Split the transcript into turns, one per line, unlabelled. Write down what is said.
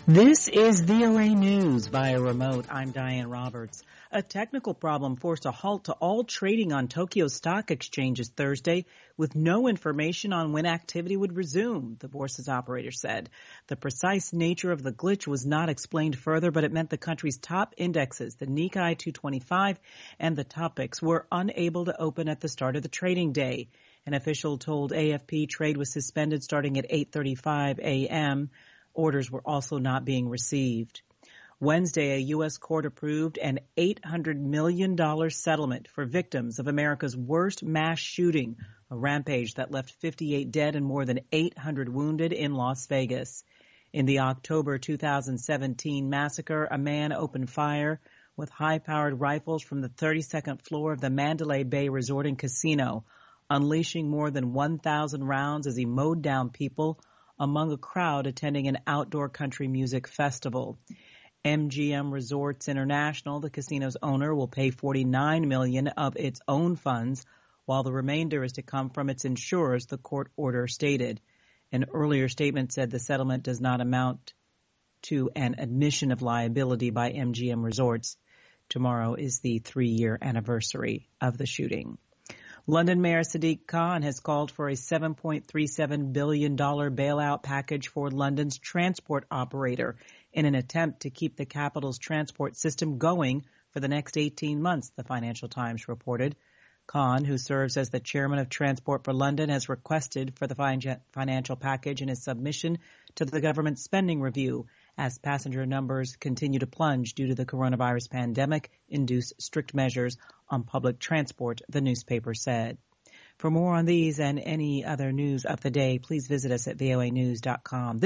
This is VOA News via remote. I'm Diane Roberts. A technical problem forced a halt to all trading on Tokyo stock exchanges Thursday, with no information on when activity would resume, the bourse's operator said. The precise nature of the glitch was not explained further, but it meant the country's top indexes, the Nikkei 225 and the Topix, were unable to open at the start of the trading day. An official told AFP trade was suspended starting at 8:35 a.m. Orders were also not being received. Wednesday, a U.S. court approved an $800 million settlement for victims of America's worst mass shooting, a rampage that left 58 dead and more than 800 wounded in Las Vegas. In the October 2017 massacre, a man opened fire with high-powered rifles from the 32nd floor of the Mandalay Bay Resort and Casino, unleashing more than 1,000 rounds as he mowed down people among a crowd attending an outdoor country music festival. MGM Resorts International, the casino's owner, will pay $49 million of its own funds, while the remainder is to come from its insurers, the court order stated. An earlier statement said the settlement does not amount to an admission of liability by MGM Resorts. Tomorrow is the 3-year anniversary of the shooting. London Mayor Sadiq Khan has called for a $7.37 billion bailout package for London's transport operator in an attempt to keep the capital's transport system going for the next 18 months, the Financial Times reported. Khan, who serves as the chairman of Transport for London, has requested for the financial package in his submission to the government spending review as passenger numbers continue to plunge due to the coronavirus pandemic-induced strict measures on public transport, the newspaper said. For more on these and any other news of the day, please visit us at voanews.com.